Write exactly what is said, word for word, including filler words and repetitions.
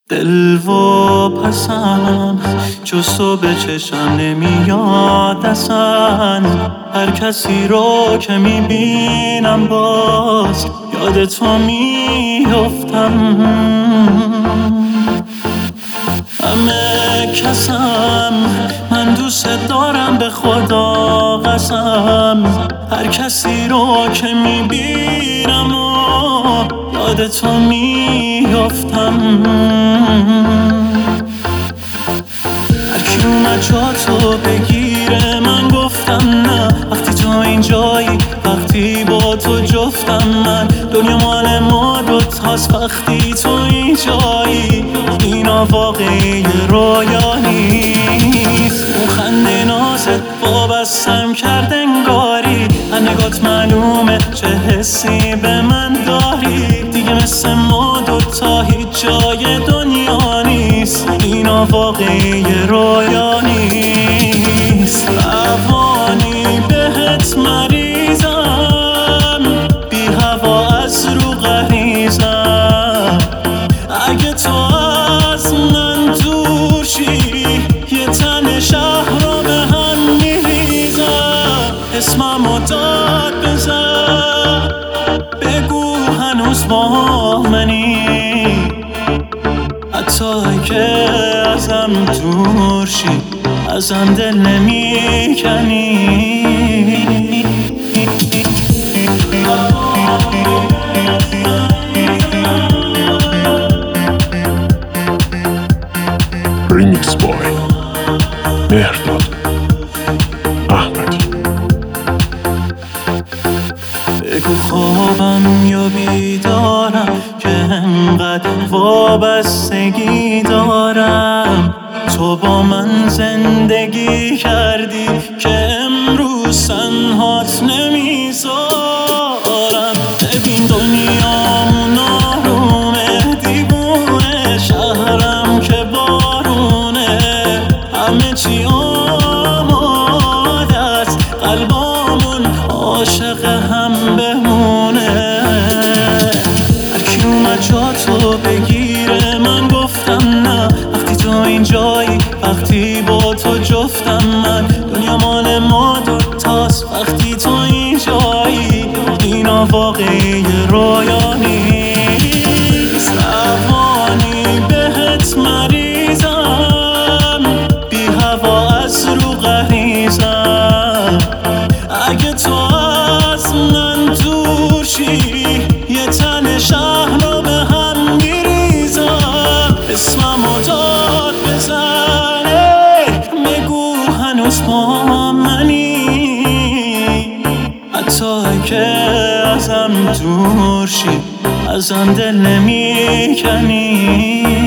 دل و پسم جز تو به چشم نمیاد اصلا. هر کسی رو که میبینم باز یاد تو میفتم. همه کسم من دوست دارم به خدا قسم. هر کسی رو که میبینم و یاد تو میفتم. هر کی اومد جا تو بگیره من گفتم نه. وقتی تو اینجایی وقتی با تو جفتم من. دنیا مال ما دوتاست وقتی تو اینجایی. اینا واقعی رویا نیست. اون خنده نازت وابستم کرد انگاری. هر نگات معلومه چه حسی به من داری. دیگه مثل ما دوتا هیچ جای دنیا نیست. اینا واقعی رویا نیست. روانی بهت مریضم بی هوا از رو غریزم. اگه تو از من دور شی یه تن شهر رو به هم میریزم. اسممو داد بزن بگو هنوز با منی. حتی که ازم دور شی ازم دل نمیکنی. ریمیکس بای مهرداد احمدی. بگو خوابم یا بیدارم که انقدر وابستگی دارم. تو با من زندگی کردی که امروز تنهات نمیذارم. ببین دنیامون آرومه دیوونه. شهرم که بارونه همه چی آماده است. قلبامون عاشق هم بمونه. هر کی اومد جا تو بگیره من گفتم نه. وقتی تو اینجایی وقتی با تو جفتم من. دنیا مال ما دوتاست وقتی تو اینجایی. اینا واقعی رویا نیست. روانی بهت مریضم بی هوا از رو غریزم. اگه تو از من دور شی یه تن شهر رو به هم میریزم. اسممو داد بزنه بگو هنوز با منی. حتی که ازم دور شی ازم دل نمیکنی.